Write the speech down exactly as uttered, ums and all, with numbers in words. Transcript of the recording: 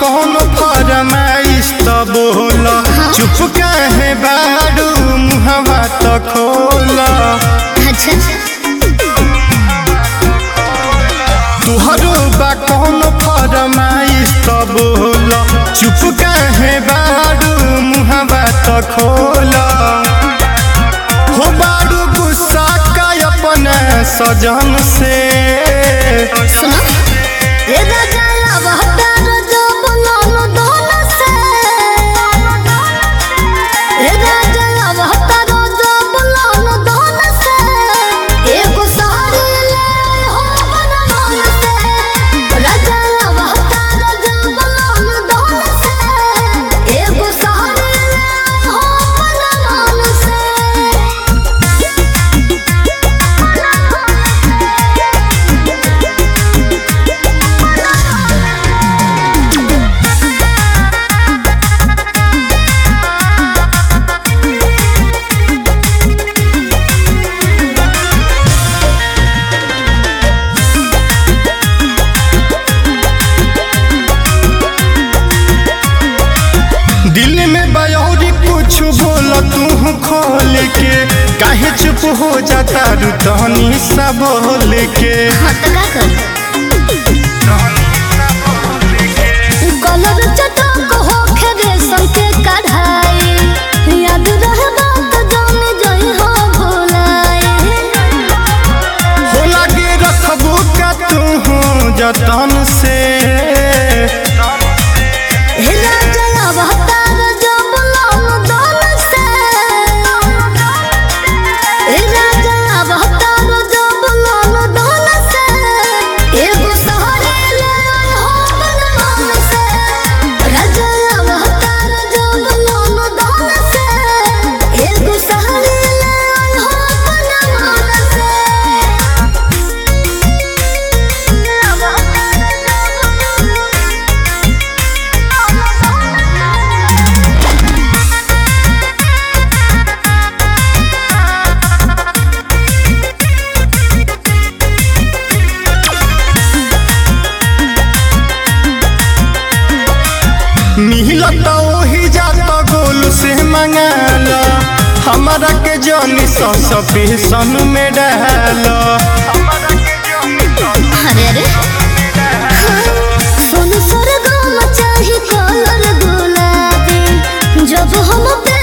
कौन फरमाइश तो बोला, चुप काहे बारू मुहवा तो खोला। अच्छा तुहरो बा कौन फरमाइश तो बोला, चुप काहे बारू मुहवा तो खोला। हो बारू गुस्सा का अपने सजन से सुनो ए राजा लवहटा रजो बनानो दोन से ए राजा लवहटा रजो बनानो दोन से एको सारी ले हो बनानो से राजा लवहटा रजो बनानो दोन से एको सारी ले हो बनानो से। दिल में बयोरी कुछ बोल तू खोल के, काहे चुप हो जाता रुतनी सब बोल के। हाँ तो का कर कलर चटक हो खेरे संके कढ़ाई याद रहे बात जाने जई हो भुलाई हो लागे रखबू का तू जतन से। हे राजा अवतार जो बुलाओ दोन से हे राजा अवतार जो बुलाओ दोन से एगो सहारे ले हो बनमान से राजा अवतार जो बुलाओ दोन से एगो सहारे ले हो बनमान से। मिलत वही जाता गोल से मंगाला, हमारा के जनी सस्पेंशन में डाला। अरे अरे सोनू सरगम चाही कलर गुलाबी जब हम